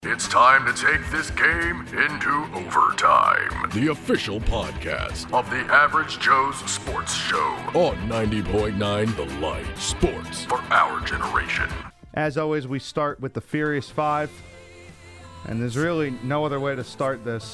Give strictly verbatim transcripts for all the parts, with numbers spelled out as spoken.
It's time to take this game into overtime. The official podcast of the Average Joe's Sports Show on ninety point nine The Light, sports for our generation. As always, we start with the Furious Five, and there's really no other way to start this,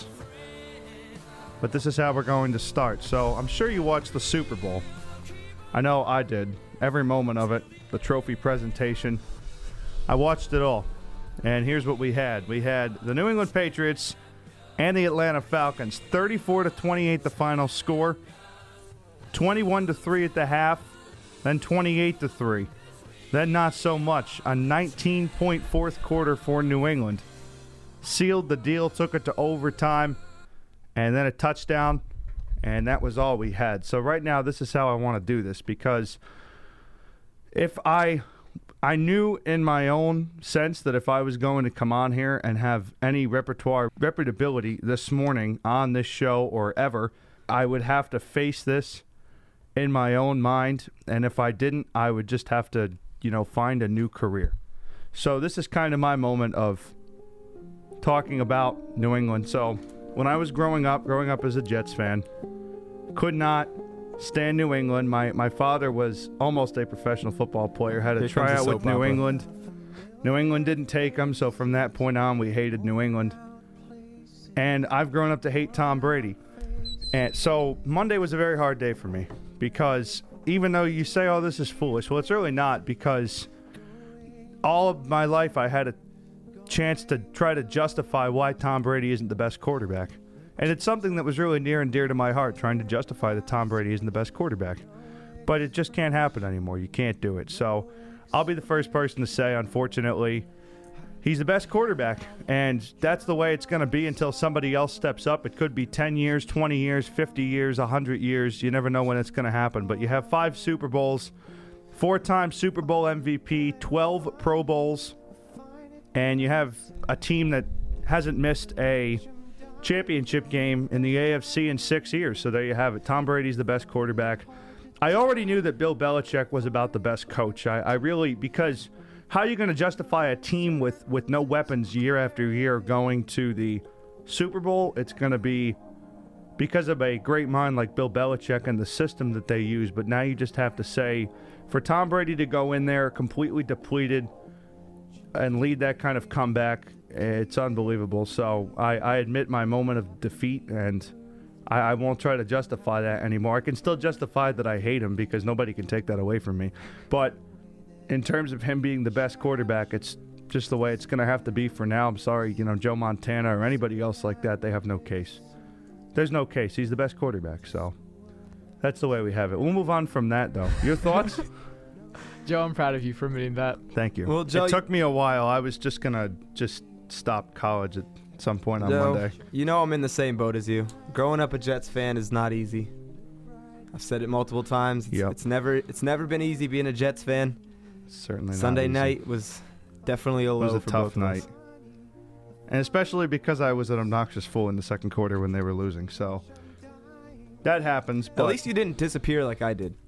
but this is how we're going to start. So I'm sure you watched the Super Bowl. I know I did. Every moment of it, the trophy presentation. I watched it all. And here's what we had. We had the New England Patriots and the Atlanta Falcons. thirty-four to twenty-eight the final score. twenty-one to three at the half. Then twenty-eight to three. Then not so much. A nineteen-point fourth quarter for New England. Sealed the deal, took it to overtime, and then a touchdown. And that was all we had. So right now, this is how I want to do this. Because if I... I knew in my own sense that if I was going to come on here and have any repertoire, reputability this morning on this show or ever, I would have to face this in my own mind. And if I didn't, I would just have to, you know, find a new career. So this is kind of my moment of talking about New England. So when I was growing up, growing up as a Jets fan, could not stand New England. My my father was almost a professional football player, had a Here tryout comes the with soap New opera. England. New England didn't take him, so from that point on, we hated New England. And I've grown up to hate Tom Brady. And so Monday was a very hard day for me because even though you say, oh, this is foolish, well, it's really not, because all of my life I had a chance to try to justify why Tom Brady isn't the best quarterback. And it's something that was really near and dear to my heart, trying to justify that Tom Brady isn't the best quarterback. But it just can't happen anymore. You can't do it. So I'll be the first person to say, unfortunately, he's the best quarterback. And that's the way it's going to be until somebody else steps up. It could be ten years, twenty years, fifty years, one hundred years. You never know when it's going to happen. But you have five Super Bowls, four-time Super Bowl M V P, twelve Pro Bowls, and you have a team that hasn't missed a championship game in the A F C in six years. So there you have it. Tom Brady's the best quarterback. I already knew that Bill Belichick was about the best coach. I, I really, because how are you going to justify a team with, with no weapons year after year going to the Super Bowl? It's going to be because of a great mind like Bill Belichick and the system that they use. But now you just have to say, for Tom Brady to go in there completely depleted and lead that kind of comeback, it's unbelievable. So I, I admit my moment of defeat, and I, I won't try to justify that anymore. I can still justify that I hate him because nobody can take that away from me. But in terms of him being the best quarterback, it's just the way it's going to have to be for now. I'm sorry, you know, Joe Montana or anybody else like that, they have no case. There's no case. He's the best quarterback, so that's the way we have it. We'll move on from that, though. Your thoughts? Joe, I'm proud of you for admitting that. Thank you. Well, Joe, it took me a while. I was just going to just stop college at some point on Joe, Monday. you know I'm in the same boat as you. Growing up a Jets fan is not easy. I've said it multiple times. It's, Yep. it's never it's never been easy being a Jets fan. Certainly not Sunday easy. night was definitely a It low was a for tough both of night. us. And especially because I was an obnoxious fool in the second quarter when they were losing. So that happens. But At least you didn't disappear like I did.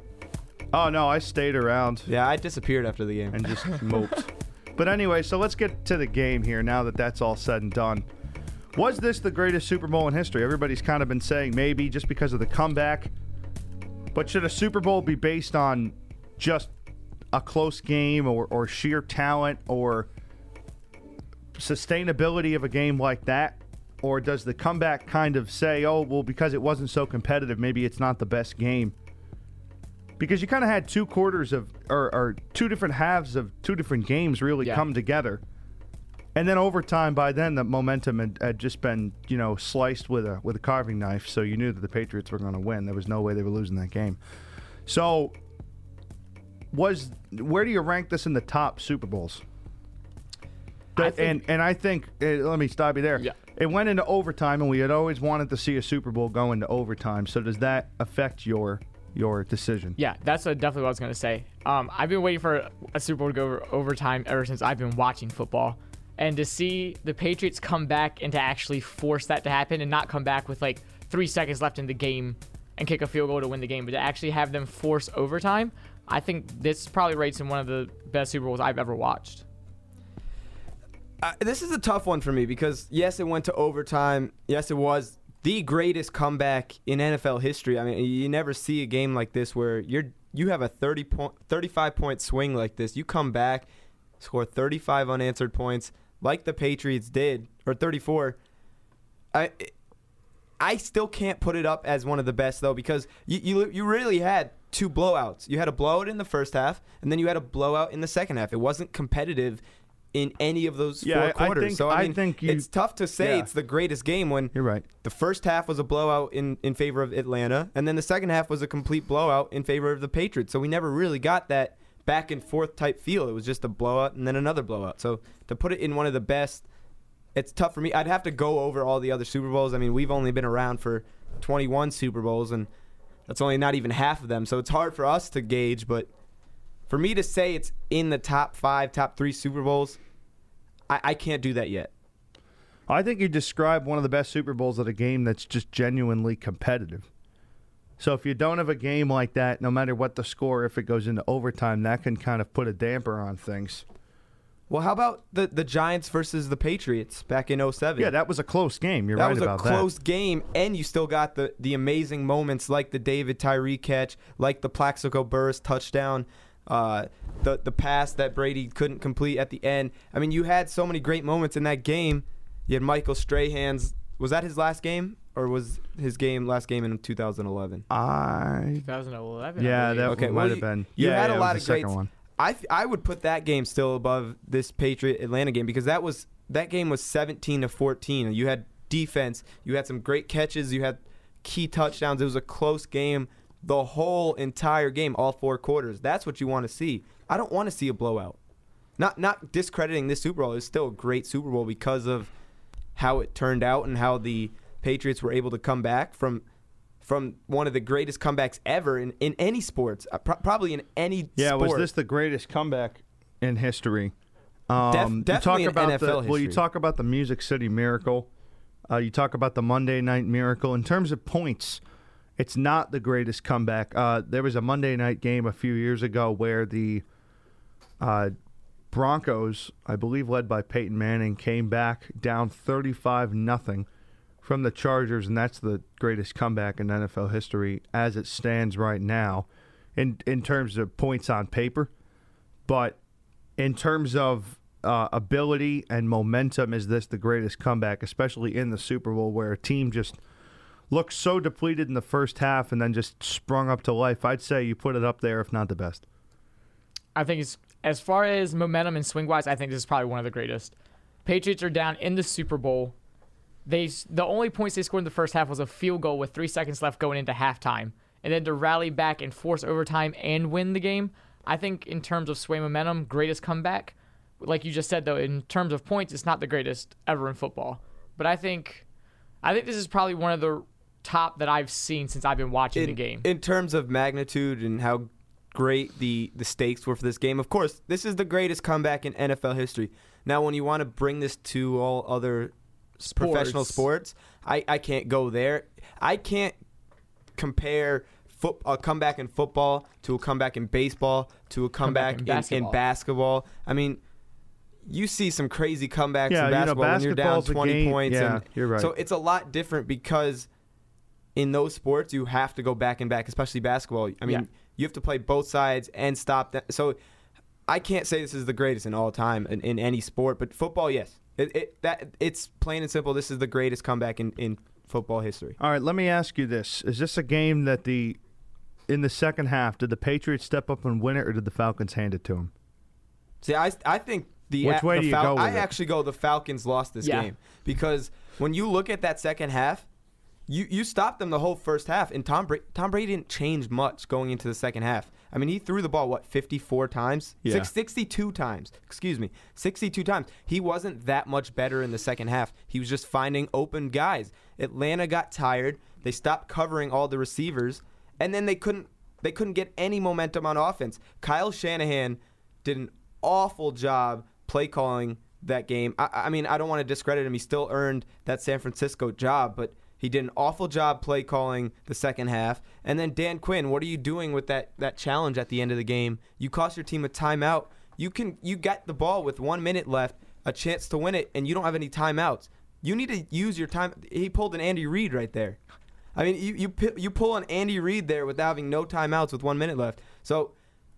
oh, no, I stayed around Yeah, I disappeared after the game. and just moped. But anyway, so let's get to the game here now that that's all said and done. Was this the greatest Super Bowl in history? Everybody's kind of been saying maybe just because of the comeback. But should a Super Bowl be based on just a close game or, or sheer talent or sustainability of a game like that? Or does the comeback kind of say, oh, well, because it wasn't so competitive, maybe it's not the best game? Because you kind of had two quarters of, or, or two different halves of two different games really Yeah. come together. And then overtime, by then, the momentum had, had just been, you know, sliced with a with a carving knife. So you knew that the Patriots were going to win. There was no way they were losing that game. So, was where do you rank this in the top Super Bowls? I That- think- and and I think uh, let me stop you there. Yeah. It went into overtime, and we had always wanted to see a Super Bowl go into overtime. So does that affect your your decision? Yeah, that's what, definitely what I was going to say. Um, I've been waiting for a Super Bowl to go over overtime ever since I've been watching football. And to see the Patriots come back and to actually force that to happen and not come back with like three seconds left in the game and kick a field goal to win the game, but to actually have them force overtime, I think this probably rates in one of the best Super Bowls I've ever watched. Uh, this is a tough one for me because, yes, it went to overtime. Yes, it was the greatest comeback in N F L history. I mean, you never see a game like this where you're you have a thirty point, thirty-five point swing like this. You come back, score thirty-five unanswered points like the Patriots did, or thirty-four. I I still can't put it up as one of the best, though, because you you, you really had two blowouts. You had a blowout in the first half, and then you had a blowout in the second half. It wasn't competitive in any of those yeah, four quarters. I think, so I, I mean, think you, it's tough to say yeah. it's the greatest game when you're right. The first half was a blowout in, in favor of Atlanta, and then the second half was a complete blowout in favor of the Patriots. So we never really got that back and forth type feel. It was just a blowout and then another blowout. So to put it in one of the best, it's tough for me. I'd have to go over all the other Super Bowls. I mean, we've only been around for twenty-one Super Bowls, and that's only not even half of them. So it's hard for us to gauge, but for me to say it's in the top five, top three Super Bowls, I, I can't do that yet. I think you describe one of the best Super Bowls at a game that's just genuinely competitive. So if you don't have a game like that, no matter what the score, if it goes into overtime, that can kind of put a damper on things. Well, how about the, the Giants versus the Patriots back in oh seven? Yeah, that was a close game. You're that right about that. That was a close game, and you still got the, the amazing moments like the David Tyree catch, like the Plaxico Burress touchdown, uh, the, the pass that Brady couldn't complete at the end. I mean, you had so many great moments in that game. You had Michael Strahan's. Was that his last game, or was his game last game in two thousand eleven? I twenty eleven. yeah, that okay, might well, have been. You yeah, had yeah, a lot it was of the great. second one. I th- I would put that game still above this Patriot Atlanta game because that was that game was seventeen to fourteen. You had defense. You had some great catches. You had key touchdowns. It was a close game the whole entire game, all four quarters. That's what you want to see. I don't want to see a blowout. Not not discrediting this Super Bowl. It's still a great Super Bowl because of how it turned out and how the Patriots were able to come back from from one of the greatest comebacks ever in, in any sports, uh, pro- probably in any yeah, sport. was this the greatest comeback in history? Um, Def- definitely you talk in about N F L the, history. Well, you talk about the Music City Miracle. Uh, you talk about the Monday Night Miracle. In terms of points, it's not the greatest comeback. Uh, there was a Monday night game a few years ago where the uh, Broncos, I believe led by Peyton Manning, came back down thirty-five nothing from the Chargers, and that's the greatest comeback in N F L history as it stands right now in in terms of points on paper. But in terms of uh, ability and momentum, is this the greatest comeback, especially in the Super Bowl where a team just looked so depleted in the first half and then just sprung up to life? I'd say you put it up there, if not the best. I think it's, as far as momentum and swing-wise, I think this is probably one of the greatest. Patriots are down in the Super Bowl. They The only points they scored in the first half was a field goal with three seconds left going into halftime. And then to rally back and force overtime and win the game, I think in terms of sway momentum, greatest comeback. Like you just said, though, in terms of points, it's not the greatest ever in football. But I think I think this is probably one of the top that I've seen since I've been watching in, the game. In terms of magnitude and how great the, the stakes were for this game, of course, this is the greatest comeback in N F L history. Now, when you want to bring this to all other Sports. professional sports, I, I can't go there. I can't compare foot, a comeback in football to a comeback in baseball to a comeback, Comeback in in, in basketball. basketball. I mean, you see some crazy comebacks Yeah, in you know, basketball when you're down basketball's a twenty game- points. yeah, and you're right. So it's a lot different because in those sports you have to go back and back, especially basketball. I mean, Yeah. you have to play both sides and stop that. So I can't say this is the greatest in all time in, in any sport, but football, yes. It, it that it's plain and simple. This is the greatest comeback in, in football history. All right, let me ask you this. Is this a game that the in the second half, did the Patriots step up and win it, or did the Falcons hand it to them? See, I, I think the Which way the do you Fal- go with I it? actually go the Falcons lost this Yeah. game because when you look at that second half, you you stopped them the whole first half, and Tom Brady Tom Brady didn't change much going into the second half. I mean, he threw the ball what fifty-four times, Yeah. Six, sixty-two times. Excuse me, sixty-two times. He wasn't that much better in the second half. He was just finding open guys. Atlanta got tired. They stopped covering all the receivers, and then they couldn't they couldn't get any momentum on offense. Kyle Shanahan did an awful job play calling that game. I, I mean, I don't want to discredit him. He still earned that San Francisco job, but he did an awful job play calling the second half. And then Dan Quinn, what are you doing with that that challenge at the end of the game? You cost your team a timeout. You can you got the ball with one minute left a chance to win it, and you don't have any timeouts. You need to use your time. He pulled an Andy Reid right there. I mean, you you you pull an Andy Reid there with having no timeouts with one minute left. So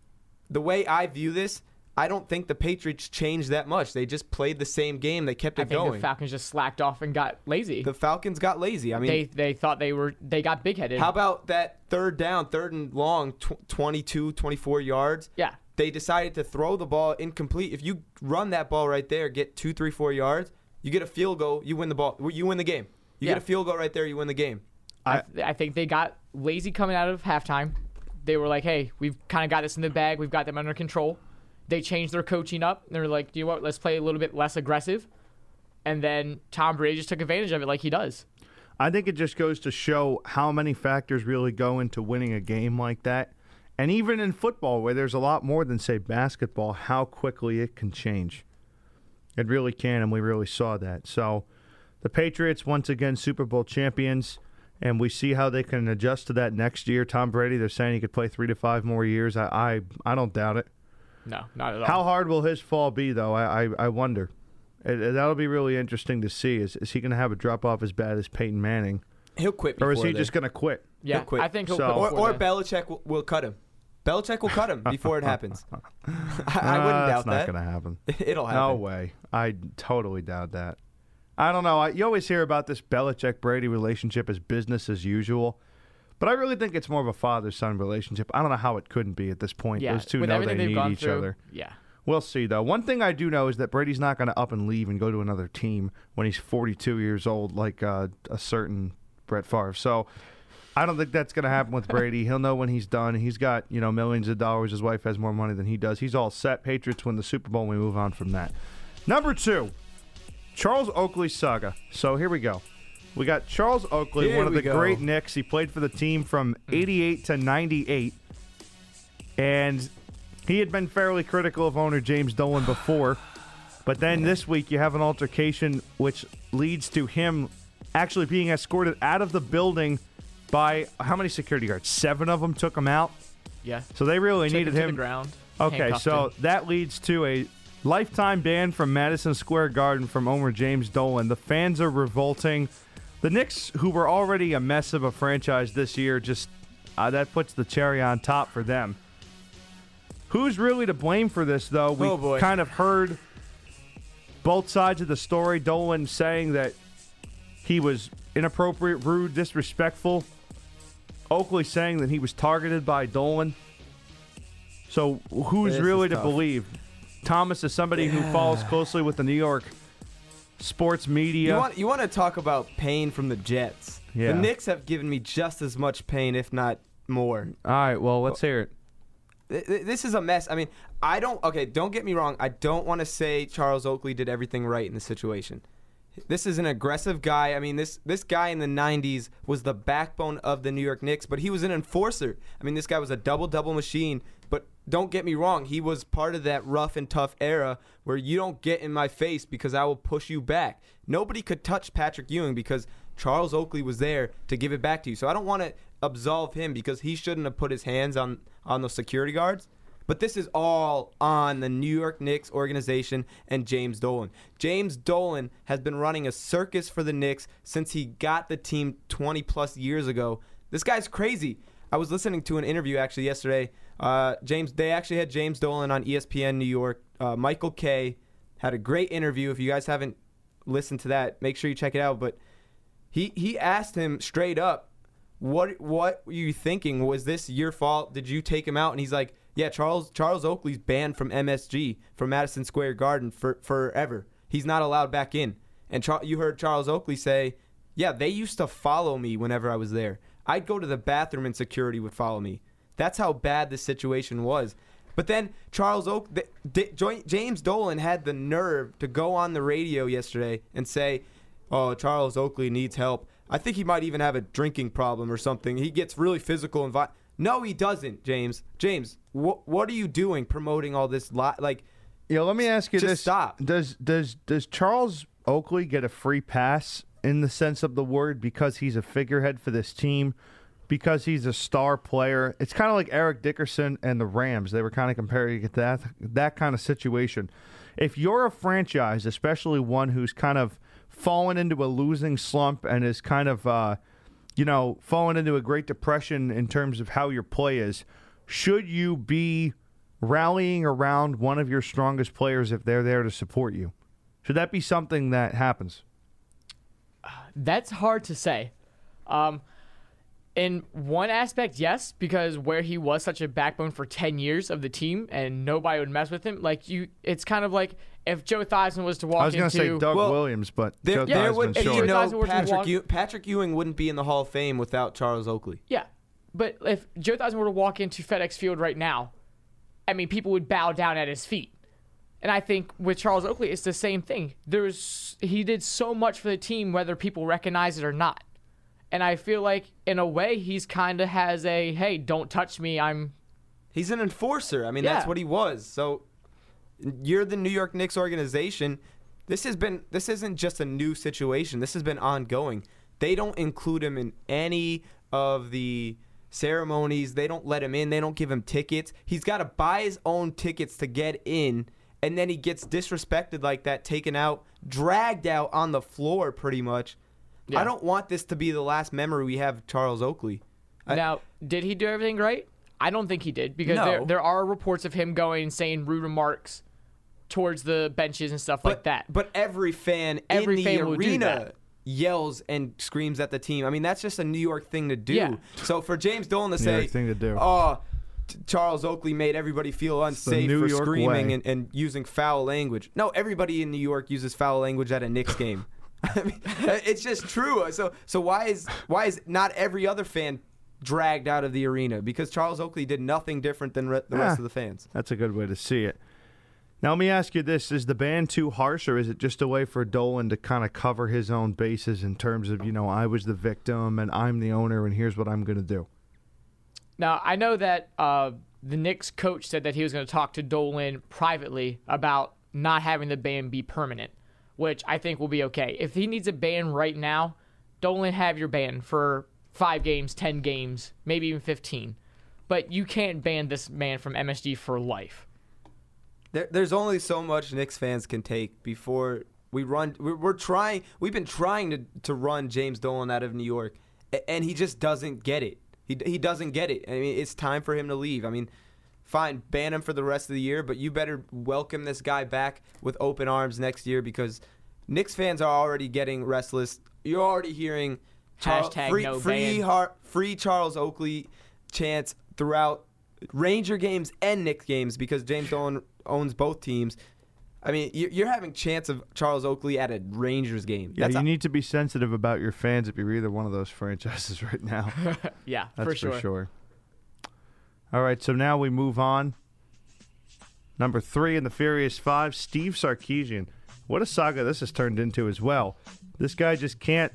the way I view this, I don't think the Patriots changed that much. They just played the same game. They kept it I think going. the Falcons just slacked off and got lazy. The Falcons got lazy. I mean, they they thought they were they got big headed. How about that third down, third and long, tw- twenty-two, twenty-four yards? Yeah. They decided to throw the ball incomplete. If you run that ball right there, get two, three, four yards, you get a field goal, you win the ball. You win the game. You Yeah. get a field goal right there, you win the game. I, I think they got lazy coming out of halftime. They were like, hey, we've kind of got this in the bag. We've got them under control. They changed their coaching up. They were like, do you know what? Let's play a little bit less aggressive. And then Tom Brady just took advantage of it like he does. I think it just goes to show how many factors really go into winning a game like that. And even in football, where there's a lot more than, say, basketball, how quickly it can change. It really can, and we really saw that. So the Patriots, once again, Super Bowl champions, and we see how they can adjust to that next year. Tom Brady, they're saying he could play three to five more years. I I, I don't doubt it. No, not at all. How hard will his fall be, though? I, I, I wonder. It, it, that'll be really interesting to see. Is, is he going to have a drop-off as bad as Peyton Manning? He'll quit Or before is he then. just going to quit? Yeah, He'll quit. I think he'll So- quit Or, before or then. Belichick will, will cut him. Belichick will cut him before it happens. I, I Uh, wouldn't that's doubt not that. going to happen. It'll happen. No way. I totally doubt that. I don't know. I, you always hear about this Belichick-Brady relationship as business as usual. But I really think it's more of a father-son relationship. I don't know how it couldn't be at this point. Yeah, Those two with know everything they they've need gone each through, other. Yeah. We'll see, though. One thing I do know is that Brady's not going to up and leave and go to another team when he's forty-two years old like uh, a certain Brett Favre. So I don't think that's going to happen with Brady. He'll know when he's done. He's got, you know, millions of dollars. His wife has more money than he does. He's all set. Patriots win the Super Bowl, and we move on from that. Number two, Charles Oakley saga. So here we go. We got Charles Oakley, Here one of we the go. great Knicks. He played for the team from eighty-eight to ninety-eight. And he had been fairly critical of owner James Dolan before. But then this week you have an altercation which leads to him actually being escorted out of the building by how many security guards? Seven of them took him out. Yeah. So they really Took needed him to him. the ground. Okay, handcuffed so him. that leads to a lifetime ban from Madison Square Garden from owner James Dolan. The fans are revolting. The Knicks, who were already a mess of a franchise this year, just uh, that puts the cherry on top for them. Who's really to blame for this, though? We Oh, boy. kind of heard both sides of the story. Dolan saying that he was inappropriate, rude, disrespectful. Oakley saying that he was targeted by Dolan. So who's This really is to tough. believe? Thomas is somebody who follows closely with the New York sports media. You want you want to talk about pain from the Jets? Yeah. The Knicks have given me just as much pain, if not more. All right, well, let's hear it. Th- th- This is a mess. I mean, I don't. Okay, don't get me wrong. I don't want to say Charles Oakley did everything right in the situation. This is an aggressive guy. I mean, this this guy in the nineties was the backbone of the New York Knicks, but he was an enforcer. I mean, this guy was a double-double machine. But don't get me wrong. He was part of that rough and tough era where you don't get in my face because I will push you back. Nobody could touch Patrick Ewing because Charles Oakley was there to give it back to you. So I don't want to absolve him because he shouldn't have put his hands on, on those security guards. But this is all on the New York Knicks organization and James Dolan. James Dolan has been running a circus for the Knicks since he got the team twenty plus years ago. This guy's crazy. I was listening to an interview actually yesterday. Uh, James, they actually had James Dolan on E S P N New York. Uh, Michael Kay had a great interview. If you guys haven't listened to that, make sure you check it out. But he he asked him straight up, "What what were you thinking? Was this your fault? Did you take him out?" And he's like, "Yeah, Charles Charles Oakley's banned from M S G, from Madison Square Garden for forever. He's not allowed back in." And Char- you heard Charles Oakley say, "Yeah, they used to follow me whenever I was there. I'd go to the bathroom and security would follow me." That's how bad the situation was. But then Charles Oak, the, the, James Dolan had the nerve to go on the radio yesterday and say, "Oh, Charles Oakley needs help. I think he might even have a drinking problem or something. He gets really physical and violent." No, he doesn't, James. James, wh- what are you doing promoting all this? Li- like, Yeah, let me ask you Just this: stop. Does does does Charles Oakley get a free pass in the sense of the word because he's a figurehead for this team? Because he's a star player. It's kind of like Eric Dickerson and the Rams. They were kind of comparing it to that, that kind of situation. if you're a franchise, especially one who's kind of fallen into a losing slump and is kind of, uh, you know, fallen into a Great Depression in terms of how your play is, should you be rallying around one of your strongest players if they're there to support you? Should that be something that happens? That's hard to say. Um, in one aspect, yes, because where he was such a backbone for ten years of the team and nobody would mess with him, like you, it's kind of like if Joe Theismann was to walk I was going to into... say Doug well, Williams, but There, Joe there Theismann, would, sure. you know, Theismann were to Patrick, walk- Ew- Patrick Ewing wouldn't be in the Hall of Fame without Charles Oakley. Yeah, but if Joe Theismann were to walk into FedEx Field right now, I mean, people would bow down at his feet. And I think with Charles Oakley, it's the same thing. There's he did so much for the team, whether people recognize it or not. And I feel like, in a way, he's kind of has a, hey, don't touch me, I'm... He's an enforcer. I mean, Yeah. that's what he was. So you're the New York Knicks organization. This has been this isn't just a new situation. This has been ongoing. They don't include him in any of the ceremonies. They don't let him in. They don't give him tickets. He's got to buy his own tickets to get in, and then he gets disrespected like that, taken out, dragged out on the floor pretty much. Yeah. I don't want this to be the last memory we have of Charles Oakley. I- Now, did he do everything right? I don't think he did, because No. there, there are reports of him going and saying rude remarks towards the benches and stuff but, like that. But every fan Every in the fan will do arena that. yells and screams at the team. I mean, that's just a New York thing to do. Yeah. So for James Dolan to New say, York thing to do. oh, t- Charles Oakley made everybody feel the unsafe New for York screaming way. and, and using foul language. No, everybody in New York uses foul language at a Knicks game. I mean, it's just true. So so why is why is not every other fan dragged out of the arena? Because Charles Oakley did nothing different than re- the Ah. rest of the fans. That's a good way to see it. Now, let me ask you this. Is the ban too harsh, or is it just a way for Dolan to kind of cover his own bases in terms of, you know, I was the victim and I'm the owner and here's what I'm going to do? Now, I know that uh, the Knicks coach said that he was going to talk to Dolan privately about not having the ban be permanent, which I think will be okay. If he needs a ban right now, Dolan, have your ban for five games, ten games, maybe even fifteen. But you can't ban this man from M S G for life. There, there's only so much Knicks fans can take before we run. We're, we're trying. We've been trying to, to run James Dolan out of New York, a- and he just doesn't get it. He he doesn't get it. I mean, it's time for him to leave. I mean, fine, ban him for the rest of the year, but you better welcome this guy back with open arms next year, because Knicks fans are already getting restless. You're already hearing Char- Hashtag free no free, ban. Har- free Charles Oakley chants throughout Ranger games and Knicks games, because James Dolan owns both teams. I mean, you- you're having chants of Charles Oakley at a Rangers game. Yeah, That's you a- need to be sensitive about your fans if you're either one of those franchises right now. Yeah, That's for sure. for sure. All right, so now we move on. Number three in the Furious Five, Steve Sarkisian. What a saga this has turned into as well. This guy just can't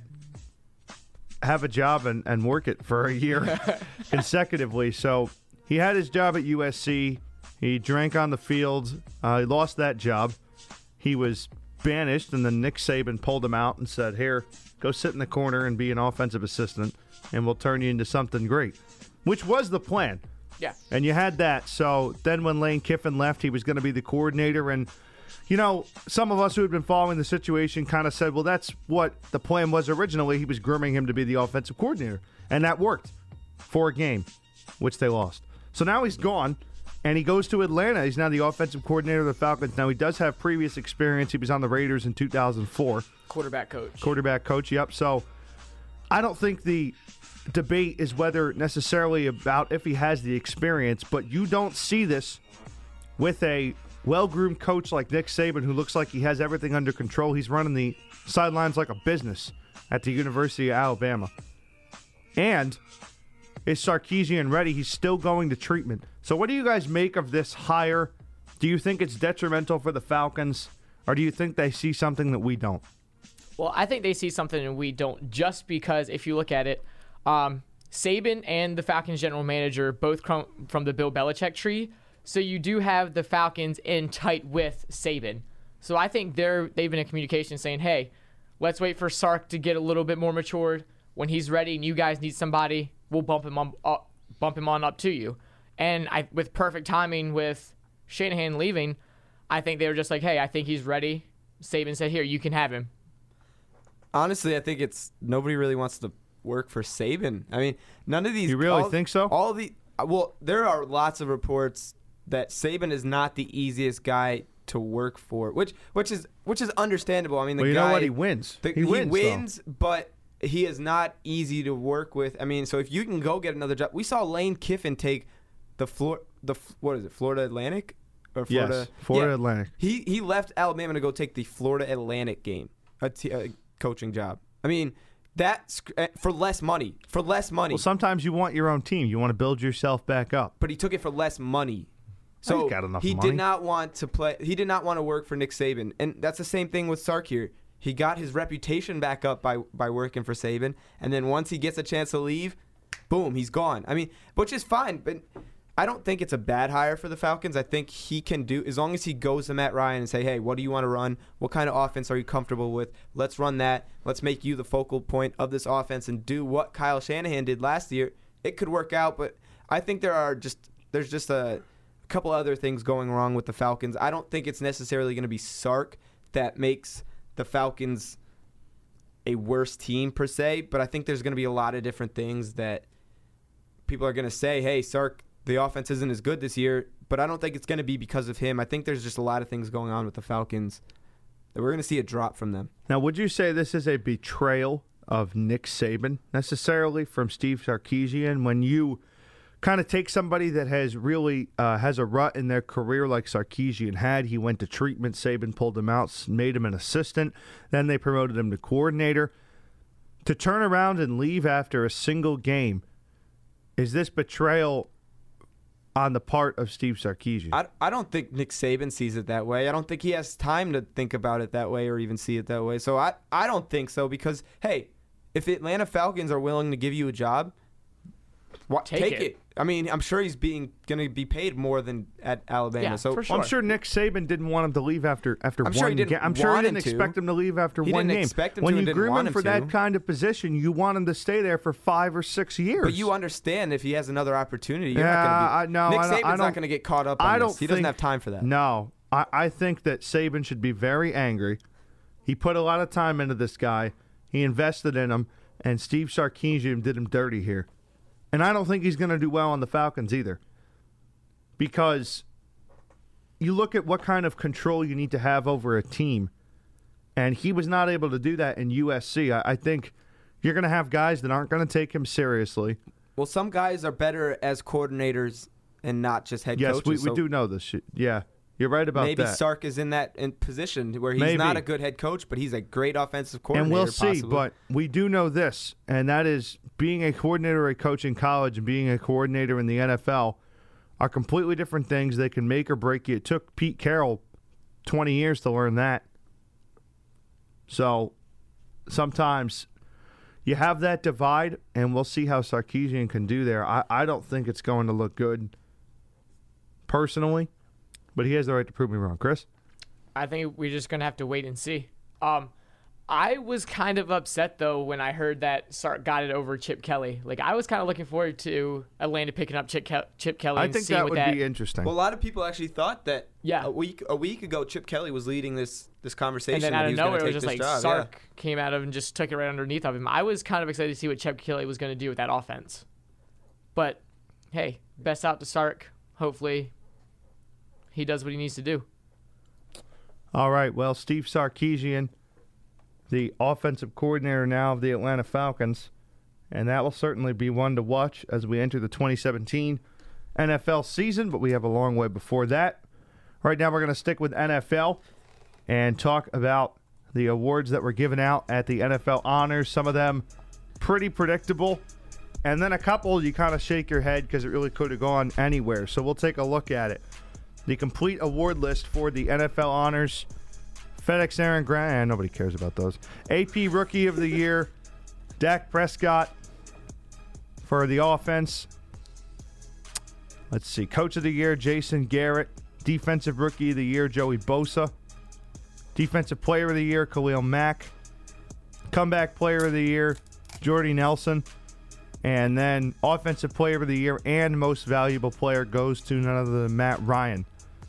have a job and, and work it for a year consecutively. So he had his job at U S C. He drank on the field. Uh, he lost that job. He was banished, and then Nick Saban pulled him out and said, here, go sit in the corner and be an offensive assistant, and we'll turn you into something great, which was the plan. Yeah. And you had that. So then when Lane Kiffin left, he was going to be the coordinator. And, you know, some of us who had been following the situation kind of said, well, that's what the plan was originally. He was grooming him to be the offensive coordinator. And that worked for a game, which they lost. So now he's gone, and he goes to Atlanta. He's now the offensive coordinator of the Falcons. Now, he does have previous experience. He was on the Raiders in two thousand four. Quarterback coach. Quarterback coach, yep. So I don't think the debate is whether necessarily about if he has the experience, but you don't see this with a well-groomed coach like Nick Saban, who looks like he has everything under control. He's running the sidelines like a business at the University of Alabama. And is Sarkisian ready? He's still going to treatment. So what do you guys make of this hire? Do you think it's detrimental for the Falcons, or do you think they see something that we don't? Well, I think they see something and we don't, just because if you look at it, um, Saban and the Falcons general manager both come from the Bill Belichick tree. So you do have the Falcons in tight with Saban. So I think they're they've been in communication saying, hey, let's wait for Sark to get a little bit more matured. When he's ready and you guys need somebody, we'll bump him on up, bump him on up to you. And I, with perfect timing with Shanahan leaving, I think they were just like, hey, I think he's ready. Saban said, here, you can have him. Honestly, I think it's nobody really wants to work for Saban. I mean, none of these. You really all, think so? All the well, there are lots of reports that Saban is not the easiest guy to work for, which which is which is understandable. I mean, the well, you guy know what? He wins. The, he, he wins, wins, but he is not easy to work with. I mean, so if you can go get another job, we saw Lane Kiffin take the Flor the what is it, Florida Atlantic or Florida? Yes, Florida yeah. Atlantic. He he left Alabama to go take the Florida Atlantic game, a, t- a coaching job. I mean, that's for less money. For less money. Well, sometimes you want your own team. You want to build yourself back up. But he took it for less money. So He's got enough he money. did not want to play. He did not want to work for Nick Saban, and that's the same thing with Sark here. He got his reputation back up by by working for Saban, and then once he gets a chance to leave, boom, he's gone. I mean, which is fine, but I don't think it's a bad hire for the Falcons. I think he can do, as long as he goes to Matt Ryan and say, hey, what do you want to run? What kind of offense are you comfortable with? Let's run that. Let's make you the focal point of this offense and do what Kyle Shanahan did last year. It could work out, but I think there are just there's just a couple other things going wrong with the Falcons. I don't think it's necessarily going to be Sark that makes the Falcons a worse team per se, but I think there's going to be a lot of different things that people are going to say, hey, Sark, the offense isn't as good this year, but I don't think it's going to be because of him. I think there's just a lot of things going on with the Falcons that we're going to see a drop from them. Now, would you say this is a betrayal of Nick Saban necessarily from Steve Sarkisian when you kind of take somebody that has really uh, has a rut in their career like Sarkisian had? He went to treatment. Saban pulled him out, made him an assistant. Then they promoted him to coordinator. To turn around and leave after a single game, is this betrayal on the part of Steve Sarkisian? I, I don't think Nick Saban sees it that way. I don't think he has time to think about it that way or even see it that way. So I, I don't think so because, hey, if the Atlanta Falcons are willing to give you a job, what, Take take it. it. I mean, I'm sure he's being going to be paid more than at Alabama. Yeah, so for sure. I'm sure Nick Saban didn't want him to leave after after I'm one sure he didn't game. I'm sure he want didn't him to. expect him to leave after He one didn't game. expect him when to and you didn't groom want him him for that to. kind of position, you want him to stay there for five or six years. But you understand if he has another opportunity, you're Yeah, not I- going no, to be. I Nick don't- Saban's I don't- not going to get caught up on I this. don't He doesn't think- have time for that. No, I, I think that Saban should be very angry. He put a lot of time into this guy. He invested in him, and Steve Sarkisian did him dirty here. And I don't think he's going to do well on the Falcons either. Because you look at what kind of control you need to have over a team, and he was not able to do that in U S C. I, I think you're going to have guys that aren't going to take him seriously. Well, some guys are better as coordinators and not just head Yes, coaches. we, so we do know this shit. Yeah, you're right about maybe that. Sark is in that in position where he's Maybe. not a good head coach, but he's a great offensive coordinator. And we'll see, possibly. but we do know this, and that is being a coordinator or a coach in college and being a coordinator in the N F L are completely different things. They can make or break you. It took Pete Carroll twenty years to learn that. So sometimes you have that divide, and we'll see how Sarkisian can do there. I, I don't think it's going to look good personally, but he has the right to prove me wrong. Chris? I think we're just gonna have to wait and see. Um, I was kind of upset though when I heard that Sark got it over Chip Kelly. Like I was kind of looking forward to Atlanta picking up Chip, Ke- Chip Kelly. I and think seeing that what would that, be interesting. Well, a lot of people actually thought that Yeah. a week a week ago Chip Kelly was leading this this conversation. And then that out he of was gonna nowhere, it was take just like this job. Sark came out of and just took it right underneath of him. I was kind of excited to see what Chip Kelly was going to do with that offense. But hey, best out to Sark. Hopefully, he does what he needs to do. All right, well, Steve Sarkisian, the offensive coordinator now of the Atlanta Falcons, and that will certainly be one to watch as we enter the twenty seventeen N F L season, but we have a long way before that. Right now we're going to stick with N F L and talk about the awards that were given out at the N F L Honors. Some of them pretty predictable, and then a couple you kind of shake your head because it really could have gone anywhere. So we'll take a look at it. The complete award list for the N F L Honors: FedEx Aaron Grant, and nobody cares about those. A P Rookie of the Year, Dak Prescott for the offense. Let's see, Coach of the Year, Jason Garrett. Defensive Rookie of the Year, Joey Bosa. Defensive Player of the Year, Khalil Mack. Comeback Player of the Year, Jordy Nelson. And then Offensive Player of the Year and Most Valuable Player goes to none other than Matt Ryan.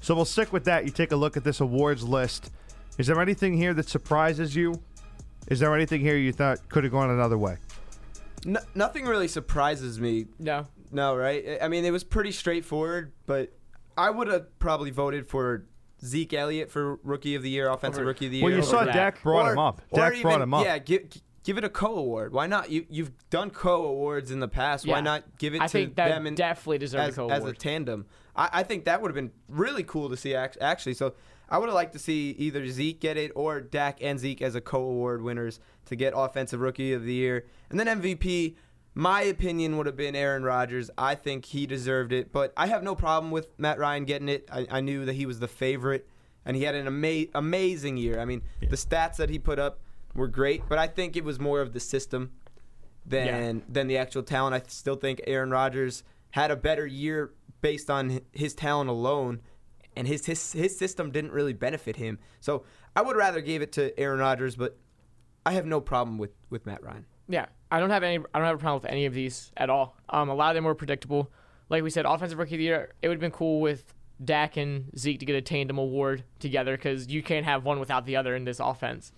So we'll stick with that. You take a look at this awards list. Is there anything here that surprises you? Is there anything here you thought could have gone another way? No, nothing really surprises me. No. No, right? I mean, it was pretty straightforward, but I would have probably voted for Zeke Elliott for Rookie of the Year, Offensive Over, Rookie of the Year. Well, you saw Dak. Dak brought or, him up. Or Dak even, brought him up. Yeah, give, give it a co-award. Why not? You, you've done co-awards in the past. Yeah. Why not give it I to think that them in, definitely deserves as, a as co-award. a tandem? I, I think that would have been really cool to see, act- actually. So I would have liked to see either Zeke get it or Dak and Zeke as a co-award winners to get Offensive Rookie of the Year. And then M V P, my opinion would have been Aaron Rodgers. I think he deserved it. But I have no problem with Matt Ryan getting it. I, I knew that he was the favorite, and he had an ama- amazing year. I mean, Yeah. the stats that he put up were great, but I think it was more of the system than Yeah. than the actual talent. I still think Aaron Rodgers had a better year based on his talent alone, and his his, his system didn't really benefit him. So I would rather give it to Aaron Rodgers, but I have no problem with, with Matt Ryan. Yeah, I don't have any. I don't have a problem with any of these at all. Um, a lot of them were predictable. Like we said, Offensive Rookie of the Year. It would have been cool with Dak and Zeke to get a tandem award together because you can't have one without the other in this offense.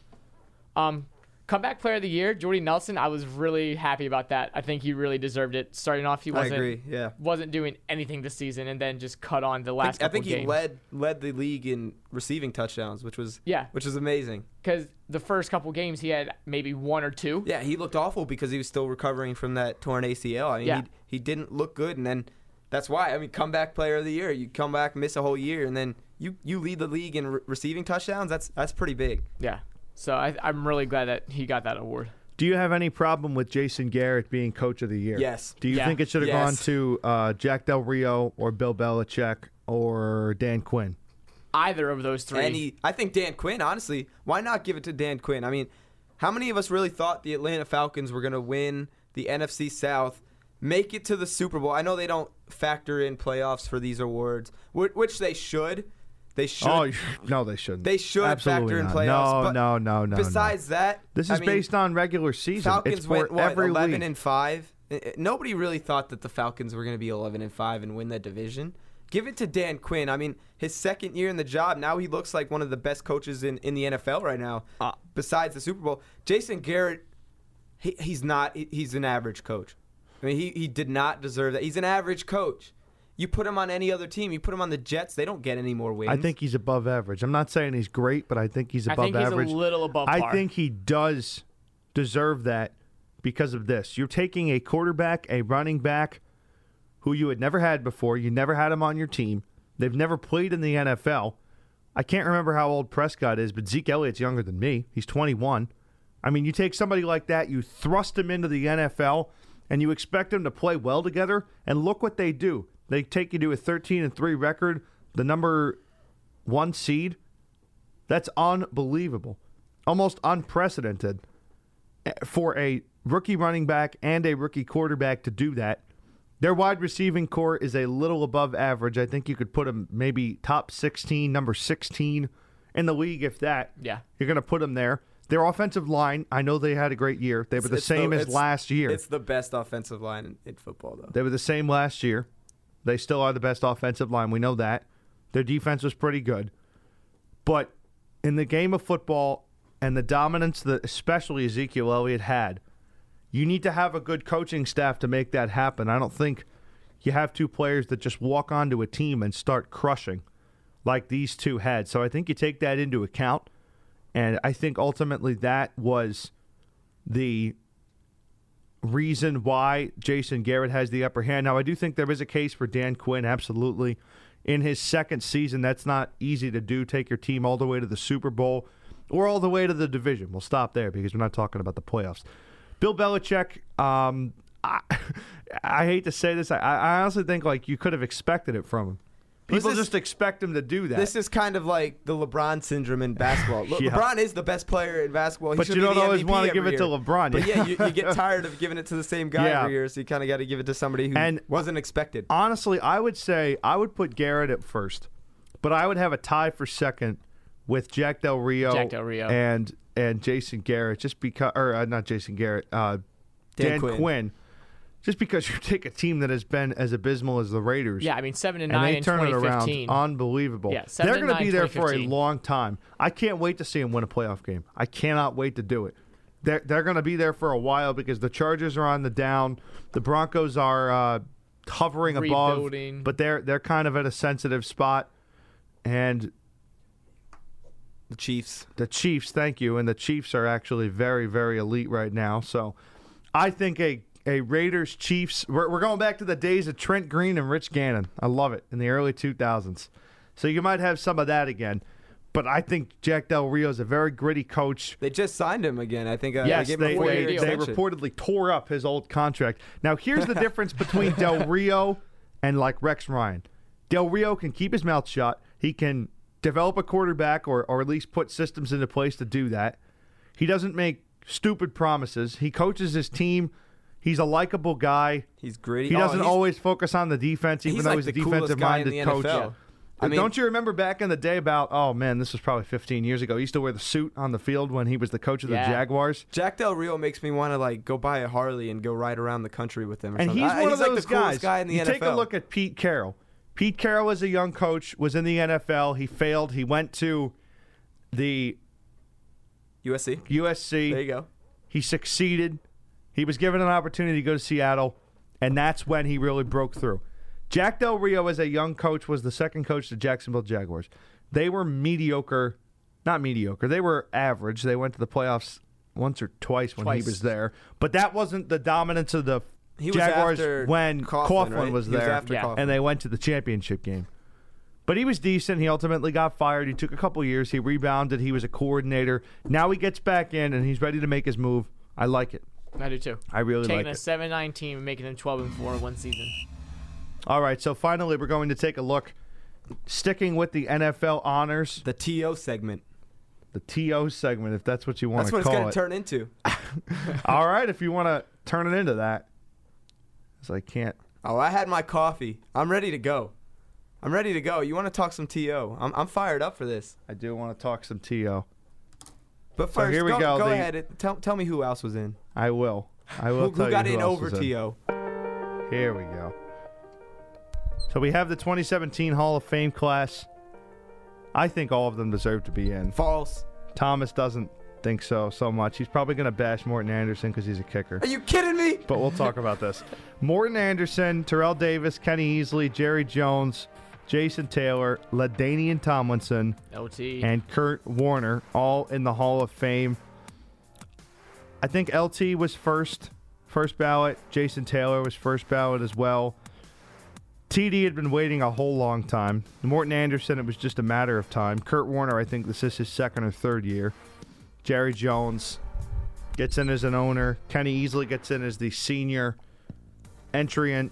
Um, Comeback Player of the Year, Jordy Nelson. I was really happy about that. I think he really deserved it. Starting off, he wasn't I agree. Yeah. wasn't doing anything this season, and then just cut on the I last. think, I couple think he games. led led the league in receiving touchdowns, which was Yeah, which was amazing. because the first couple games he had maybe one or two. Yeah, he looked awful because he was still recovering from that torn A C L. I mean, Yeah. he he didn't look good, and then that's why. I mean, comeback player of the year. You come back, miss a whole year, and then you, you lead the league in re- receiving touchdowns. That's that's pretty big. Yeah. So I, I'm really glad that he got that award. Do you have any problem with Jason Garrett being Coach of the Year? Yes. Do you Yeah. think it should have Yes. gone to uh, Jack Del Rio or Bill Belichick or Dan Quinn? Either of those three. And he, I think Dan Quinn, honestly, why not give it to Dan Quinn? I mean, how many of us really thought the Atlanta Falcons were going to win the N F C South, make it to the Super Bowl? I know they don't factor in playoffs for these awards, whi- which they should. They should. Oh, no, they shouldn't. They should Absolutely factor in not. playoffs. No, but no, no, no. Besides no. that, This I is mean, based on regular season. Falcons it's for went what, every eleven league. and five. Uh, uh, Nobody really thought that the Falcons were going to be eleven and five and win that division. Give it to Dan Quinn. I mean, his second year in the job, now he looks like one of the best coaches in, in the N F L right now. Uh, besides the Super Bowl, Jason Garrett, he, he's not. He, he's an average coach. I mean, he he did not deserve that. He's an average coach. You put him on any other team. You put him on the Jets, they don't get any more wins. I think he's above average. I'm not saying he's great, but I think he's I above think average. he's a little above I par. think he does deserve that because of this. You're taking a quarterback, a running back who you had never had before. You never had him on your team. They've never played in the N F L. I can't remember how old Prescott is, but Zeke Elliott's younger than me. He's twenty-one. I mean, you take somebody like that, you thrust him into the N F L, and you expect them to play well together, and look what they do. They take you to a thirteen and three record, the number one seed. That's unbelievable. Almost unprecedented for a rookie running back and a rookie quarterback to do that. Their wide receiving core is a little above average. I think you could put them maybe top sixteen, number sixteen in the league, if that. Yeah. You're going to put them there. Their offensive line, I know they had a great year. They were the It's same as it's- last year. It's the best offensive line in, in football, though. They were the same last year. They still are the best offensive line. We know that. Their defense was pretty good. But in the game of football and the dominance that especially Ezekiel Elliott had, you need to have a good coaching staff to make that happen. I don't think you have two players that just walk onto a team and start crushing like these two had. So I think you take that into account. And I think ultimately that was the reason why Jason Garrett has the upper hand. Now, I do think there is a case for Dan Quinn, absolutely. In his second season, that's not easy to do. Take your team all the way to the Super Bowl or all the way to the division. We'll stop there because we're not talking about the playoffs. Bill Belichick, um, I, I hate to say this. I, I honestly think like you could have expected it from him. People This is- just expect him to do that. This is kind of like the LeBron syndrome in basketball. Le- Yeah. LeBron is the best player in basketball. He But should you be don't the always M V P wanna give every it to year. LeBron. But yeah, you, you get tired of giving it to the same guy Yeah. every year, so you kind of got to give it to somebody who And- wasn't expected. Honestly, I would say I would put Garrett at first, but I would have a tie for second with Jack Del Rio, Jack Del Rio. and and Jason Garrett, just because, or uh, not Jason Garrett, uh, Dan, Dan Quinn. Quinn. Just because you take a team that has been as abysmal as the Raiders. Yeah, I mean seven and and nine they in turn it twenty around. fifteen. Unbelievable. Yeah, seven They're and going to nine, be there for a twenty fifteen. long time. I can't wait to see them win a playoff game. I cannot wait to do it. They're, they're going to be there for a while because the Chargers are on the down. The Broncos are uh, hovering Rebuilding. above, but they're they're kind of at a sensitive spot. And The Chiefs. the Chiefs, thank you, and the Chiefs are actually very, very elite right now. So I think a, a Raiders Chiefs, we're, we're going back to the days of Trent Green and Rich Gannon. I love it, in the early two thousands. So you might have some of that again. But I think Jack Del Rio is a very gritty coach. They just signed him again. I think. Uh, Yes, they, gave him they, a four-year they, they extension. reportedly tore up his old contract. Now, here's the difference between Del Rio and, like, Rex Ryan. Del Rio can keep his mouth shut. He can develop a quarterback or, or at least put systems into place to do that. He doesn't make stupid promises. He coaches his team. He's a likable guy. He's gritty. He Oh, doesn't he's- always focus on the defense, even he's though like he's a the coolest guy in defensive-minded the coach. N F L. I mean, Don't you remember back in the day about, oh, man, this was probably fifteen years ago. He used to wear the suit on the field when he was the coach of the Yeah. Jaguars. Jack Del Rio makes me want to like go buy a Harley and go ride around the country with him. Or And something. he's I- one he's of like those the coolest guys. guy in the you N F L. take a look at Pete Carroll. Pete Carroll is a young coach, was in the N F L. He failed. He went to the U S C. U S C. There you go. He succeeded. He was given an opportunity to go to Seattle, and that's when he really broke through. Jack Del Rio, as a young coach, was the second coach to Jacksonville Jaguars. They were mediocre, not mediocre. They were average. They went to the playoffs once or twice when Twice. he was there, but that wasn't the dominance of the He was Jaguars after when Coughlin, Coughlin right? was He was there, after Yeah. Coughlin. and they went to the championship game. But he was decent. He ultimately got fired. He took a couple years. He rebounded. He was a coordinator. Now he gets back in, and he's ready to make his move. I like it. I do too. I really Taking like a it. seven nine team and making them twelve and four in one season. All right, so finally we're going to take a look, sticking with the N F L honors, The T O segment. the T O segment, if that's what you want That's to what it's call going it. to turn into. All right, if you want to turn it into that. Because I can't. Oh, I had my coffee. I'm ready to go. I'm ready to go. You want to talk some T O? I'm I'm fired up for this. I do want to talk some T O. But So first, here we go, go, go the- ahead. and Tell tell me who else was in. I will. I will Who, tell who got you who in else over is T O? Here we go. So we have the twenty seventeen Hall of Fame class. I think all of them deserve to be in. False. Thomas doesn't think so so much. He's probably going to bash Morton Anderson because he's a kicker. Are you kidding me? But we'll talk about this. Morton Anderson, Terrell Davis, Kenny Easley, Jerry Jones, Jason Taylor, LaDainian Tomlinson, L T. and Kurt Warner, all in the Hall of Fame. I think L T was first, first ballot. Jason Taylor was first ballot as well. T D had been waiting a whole long time. Morton Anderson, it was just a matter of time. Kurt Warner, I think this is his second or third year. Jerry Jones gets in as an owner. Kenny Easley gets in as the senior entrant.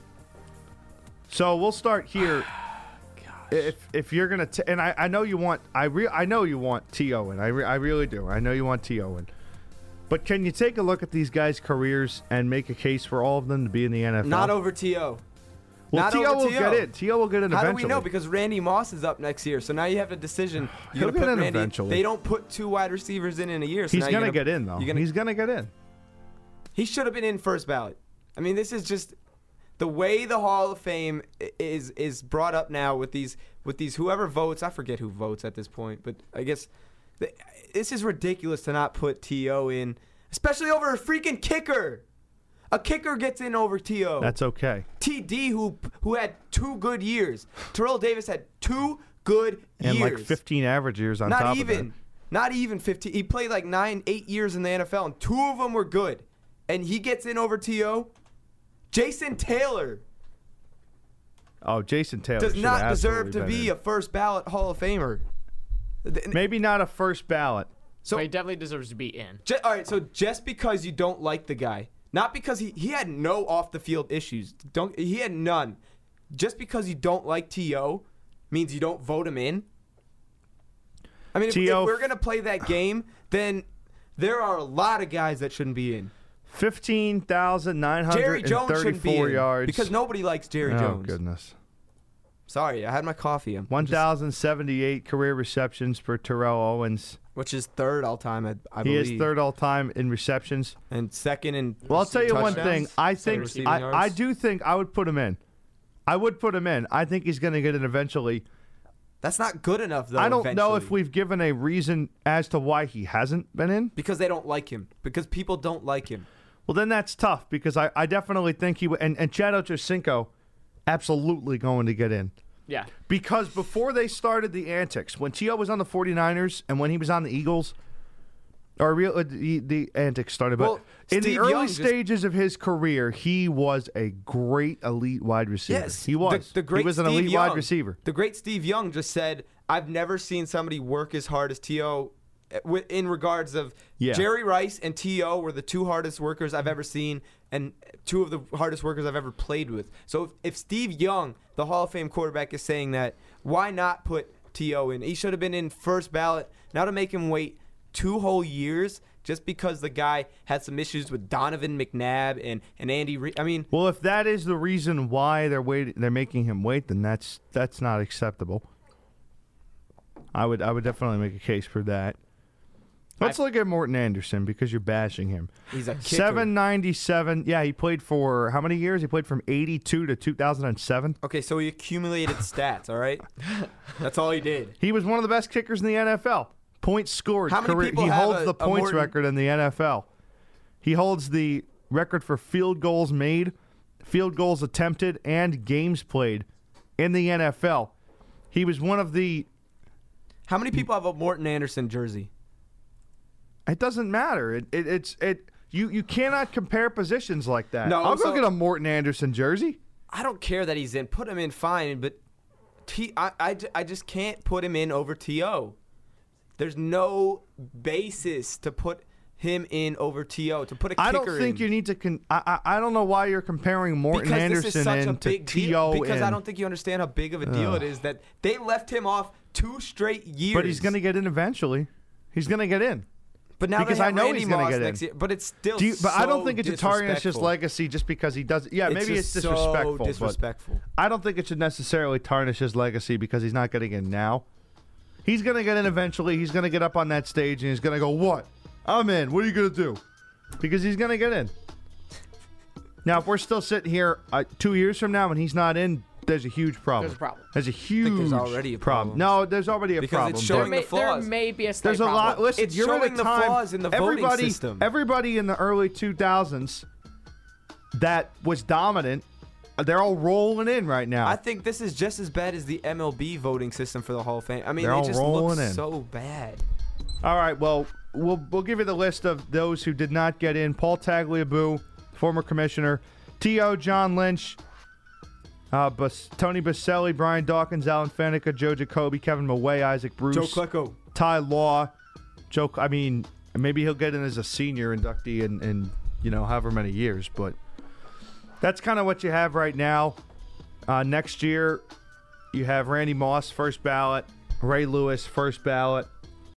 So we'll start here. If if you're gonna t- and I, I know you want I re- I know you want T O in I re- I really do I know you want T O in, but can you take a look at these guys' careers and make a case for all of them to be in the N F L? Not over T O. well, not T O over will T O. get in. T O will get in How eventually. do we know? Because Randy Moss is up next year. So now you have a decision. He'll You're get gonna put in Randy. eventually. They don't put two wide receivers in in a year. So he's now gonna, you're get in though. you're gonna- He's gonna get in. He should have been in first ballot. I mean, this is just the way the Hall of Fame i- is is brought up now with these with these whoever votes. I forget who votes at this point, but I guess the, this is ridiculous to not put T O in, especially over a freaking kicker. A kicker gets in over T O. That's okay. T D who who had two good years. Terrell Davis had two good And years. like fifteen average years on top Not of even. that. Not even fifteen. He played like nine, eight years in the N F L, and two of them were good. And he gets in over T O. Jason Taylor Oh, Jason Taylor does should not have deserve absolutely to been be in. a first ballot Hall of Famer. Th- Maybe not a first ballot. So, So he definitely deserves to be in. ju- all right. So just because you don't like the guy, not because he he had no off the field issues. Don't he had none. Just because you don't like T O means you don't vote him in. I mean, if, T O if we're gonna play that game, then there are a lot of guys that shouldn't be in. Fifteen thousand nine Jerry hundred Jones and shouldn't be thirty-four in yards because nobody likes Jerry oh Jones. goodness. Sorry, I had my coffee. I'm one thousand seventy-eight career receptions for Terrell Owens. Which is third all time, I, I he believe. is third all time in receptions. And second in Well, I'll tell you one touchdowns. thing. I think Receiving I, yards. I do think I would put him in. I would put him in. I think he's going to get it eventually. That's not good enough, though. I don't know if eventually. we've given a reason as to why he hasn't been in. Because they don't like him. Because people don't like him. Well, then that's tough because I, I definitely think he would. And, and Chad Ochocinco absolutely going to get in. Yeah. Because before they started the antics, when T O was on the 49ers and when he was on the Eagles, or real uh, the, the antics started, but Well, in the Steve early Young just- stages of his career, he was a great elite wide receiver. Yes. he was. The, the great he was an Steve elite Young, wide receiver. The great Steve Young just said, I've never seen somebody work as hard as T O in regards of Yeah. Jerry Rice and T O were the two hardest workers I've ever seen and two of the hardest workers I've ever played with. So if, if Steve Young, the Hall of Fame quarterback, is saying that, why not put T O in? He should have been in first ballot. Now to make him wait two whole years just because the guy had some issues with Donovan McNabb and, and Andy Reid. I mean, Well, if that is the reason why they're waiting, they're making him wait, then that's that's not acceptable. I would I would definitely make a case for that. Let's look at Morton Anderson because you're bashing him. he's a kicker. seven ninety-seven. Yeah, he played for how many years? He played from eighty-two to two thousand seven. Okay, so he accumulated stats, all right? That's all he did. He was one of the best kickers in the N F L. Points scored. How many career- people he have holds a- the a points Morton- record in the N F L. He holds the record for field goals made, field goals attempted, and games played in the N F L. He was one of the. How many people have a Morton Anderson jersey? It doesn't matter. It, it it's it. You you cannot compare positions like that. No, I'll so- go get a Morton Anderson jersey. I don't care that he's in. Put him in, fine, but T, I, I, ju- I just can't put him in over T O. There's no basis to put him in over T O, to put a kicker I don't think in. you need to. Con- I, I I don't know why you're comparing Morton because Anderson this is such a in to big T deal. O Because in. I don't think you understand how big of a deal Ugh. it is that they left him off two straight years. But he's going to get in eventually. He's going to get in. But now because they I have know Randy he's gonna Moss get in. next year. But it's still. Do you, but I don't so think it's a tarnish his disrespectful. legacy just because he does. Yeah, maybe it's just disrespectful. So but disrespectful. I don't think it should necessarily tarnish his legacy because he's not getting in now. He's going to get in eventually. He's going to get up on that stage and he's going to go, "What? I'm in. What are you going to do?" Because he's going to get in. Now, if we're still sitting here uh, two years from now and he's not in, there's a huge problem. There's a problem. There's a huge there's already a problem. No, there's already a Because problem. it's There showing may, the flaws. there may be a slight There's a problem. lot. Listen, It's you're at showing a the time, flaws in the voting everybody, system. Everybody in the early two thousands that was dominant, they're all rolling in right now. I think this is just as bad as the M L B voting system for the Hall of Fame. I mean, They're it all just rolling looks in. so bad. All right, well, we'll we'll give you the list of those who did not get in. Paul Tagliabue, former commissioner, T O John Lynch, uh, Bas- Tony Baselli, Brian Dawkins, Alan Faneca, Joe Jacoby, Kevin Maway, Isaac Bruce, Joe Klecko. Ty Law, Joe. I mean, maybe he'll get in as a senior inductee in, in you know however many years, but that's kind of what you have right now. Uh, next year, you have Randy Moss first ballot, Ray Lewis first ballot,